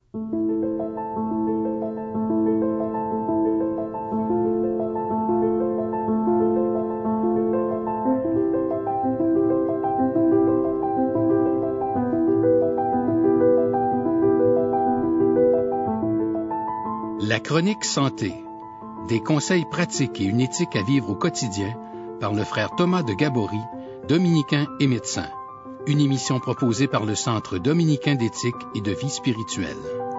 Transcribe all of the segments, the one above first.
La chronique santé, des conseils pratiques et une éthique à vivre au quotidien par le frère Thomas de Gabory, dominicain et médecin. Une émission proposée par le Centre dominicain d'éthique et de vie spirituelle.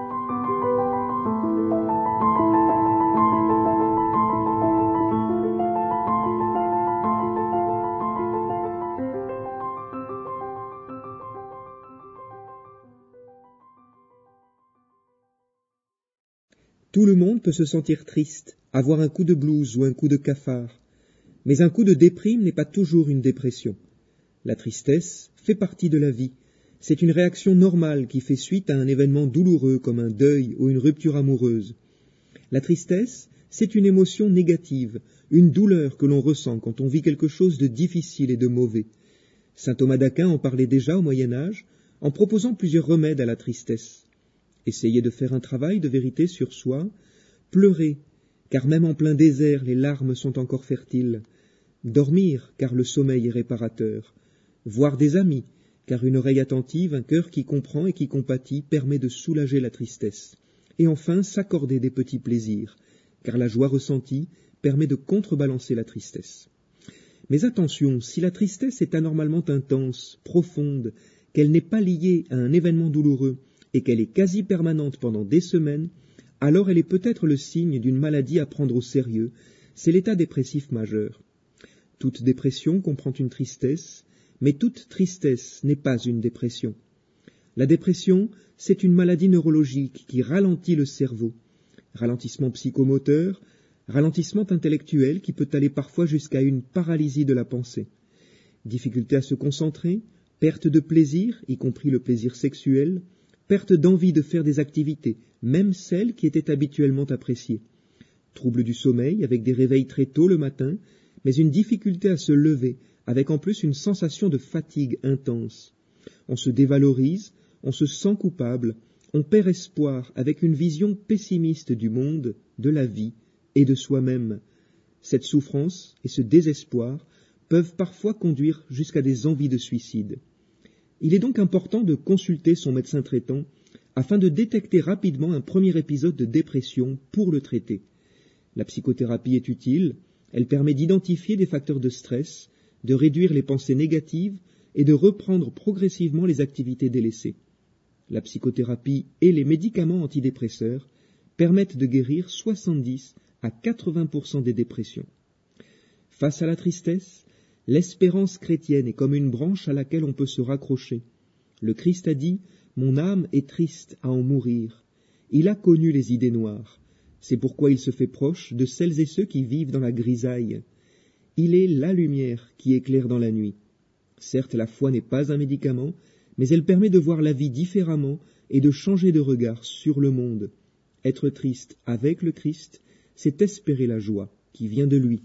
Tout le monde peut se sentir triste, avoir un coup de blues ou un coup de cafard. Mais un coup de déprime n'est pas toujours une dépression. La tristesse fait partie de la vie. C'est une réaction normale qui fait suite à un événement douloureux comme un deuil ou une rupture amoureuse. La tristesse, c'est une émotion négative, une douleur que l'on ressent quand on vit quelque chose de difficile et de mauvais. Saint Thomas d'Aquin en parlait déjà au Moyen-Âge en proposant plusieurs remèdes à la tristesse. Essayez de faire un travail de vérité sur soi, pleurez, car même en plein désert, les larmes sont encore fertiles, dormir, car le sommeil est réparateur, voir des amis, car une oreille attentive, un cœur qui comprend et qui compatit permet de soulager la tristesse, et enfin s'accorder des petits plaisirs, car la joie ressentie permet de contrebalancer la tristesse. Mais attention, si la tristesse est anormalement intense, profonde, qu'elle n'est pas liée à un événement douloureux, et qu'elle est quasi permanente pendant des semaines, alors elle est peut-être le signe d'une maladie à prendre au sérieux, c'est l'état dépressif majeur. Toute dépression comprend une tristesse, mais toute tristesse n'est pas une dépression. La dépression, c'est une maladie neurologique qui ralentit le cerveau. Ralentissement psychomoteur, ralentissement intellectuel qui peut aller parfois jusqu'à une paralysie de la pensée. Difficulté à se concentrer, perte de plaisir, y compris le plaisir sexuel, perte d'envie de faire des activités, même celles qui étaient habituellement appréciées. Trouble du sommeil avec des réveils très tôt le matin, mais une difficulté à se lever, avec en plus une sensation de fatigue intense. On se dévalorise, on se sent coupable, on perd espoir avec une vision pessimiste du monde, de la vie et de soi-même. Cette souffrance et ce désespoir peuvent parfois conduire jusqu'à des envies de suicide. Il est donc important de consulter son médecin traitant afin de détecter rapidement un premier épisode de dépression pour le traiter. La psychothérapie est utile, elle permet d'identifier des facteurs de stress, de réduire les pensées négatives et de reprendre progressivement les activités délaissées. La psychothérapie et les médicaments antidépresseurs permettent de guérir 70 à 80% des dépressions. Face à la tristesse, l'espérance chrétienne est comme une branche à laquelle on peut se raccrocher. Le Christ a dit « Mon âme est triste à en mourir ». Il a connu les idées noires. C'est pourquoi il se fait proche de celles et ceux qui vivent dans la grisaille. Il est la lumière qui éclaire dans la nuit. Certes, la foi n'est pas un médicament, mais elle permet de voir la vie différemment et de changer de regard sur le monde. Être triste avec le Christ, c'est espérer la joie qui vient de lui.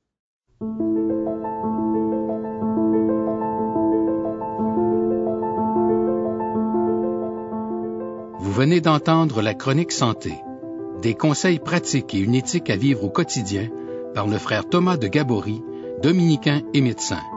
Vous venez d'entendre la chronique santé, des conseils pratiques et une éthique à vivre au quotidien par le frère Thomas de Gabory, dominicain et médecin.